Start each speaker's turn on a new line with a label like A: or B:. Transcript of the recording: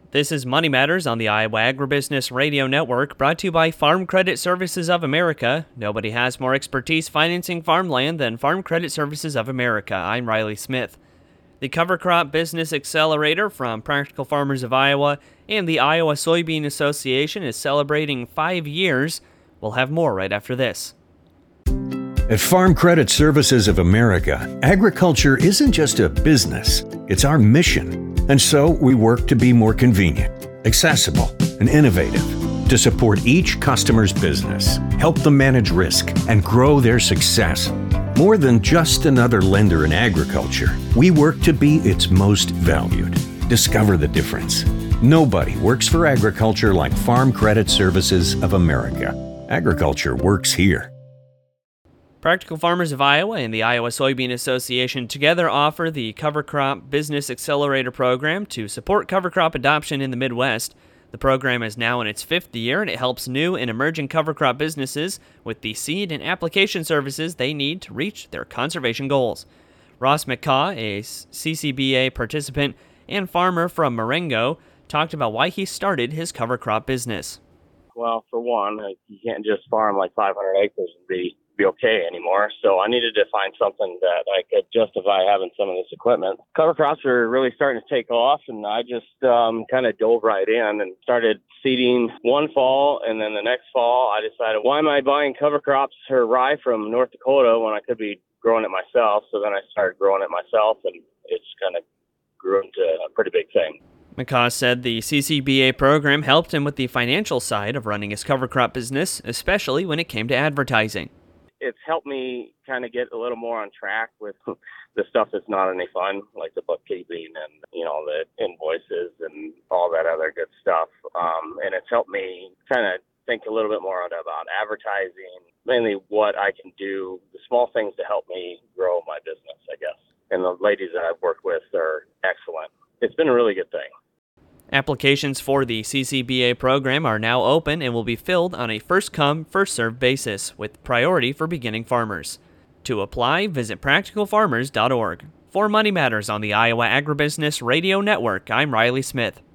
A: This is Money Matters on the Iowa Agribusiness Radio Network, brought to you by Farm Credit Services of America. Nobody has more expertise financing farmland than Farm Credit Services of America. I'm Riley Smith. The Cover Crop Business Accelerator from Practical Farmers of Iowa and the Iowa Soybean Association is celebrating 5 years. We'll have more right after this.
B: At Farm Credit Services of America, agriculture isn't just a business, it's our mission. And so we work to be more convenient, accessible, and innovative to support each customer's business, help them manage risk, and grow their success. More than just another lender in agriculture, we work to be its most valued. Discover the difference. Nobody works for agriculture like Farm Credit Services of America. Agriculture works here.
A: Practical Farmers of Iowa and the Iowa Soybean Association together offer the Cover Crop Business Accelerator program to support cover crop adoption in the Midwest. The program is now in its 5th year, and it helps new and emerging cover crop businesses with the seed and application services they need to reach their conservation goals. Ross McCaw, a CCBA participant and farmer from Marengo, talked about why he started his cover crop business.
C: Well, for one, you can't just farm like 500 acres and be okay anymore. So I needed to find something that I could justify having some of this equipment. Cover crops are really starting to take off, and I just kind of dove right in and started seeding one fall, and then the next fall I decided, why am I buying cover crops or rye from North Dakota when I could be growing it myself? So then I started growing it myself, and it's kind of grew into a pretty big thing.
A: McCaw said the CCBA program helped him with the financial side of running his cover crop business, especially when it came to advertising.
C: It's helped me kind of get a little more on track with the stuff that's not any fun, like the bookkeeping and, the invoices and all that other good stuff. And it's helped me kind of think a little bit more about advertising, mainly what I can do, the small things to help me grow my business, I guess. And the ladies that I've worked with are excellent. It's been a really good thing.
A: Applications for the CCBA program are now open and will be filled on a first-come, first-served basis, with priority for beginning farmers. To apply, visit practicalfarmers.org. For Money Matters on the Iowa Agribusiness Radio Network, I'm Riley Smith.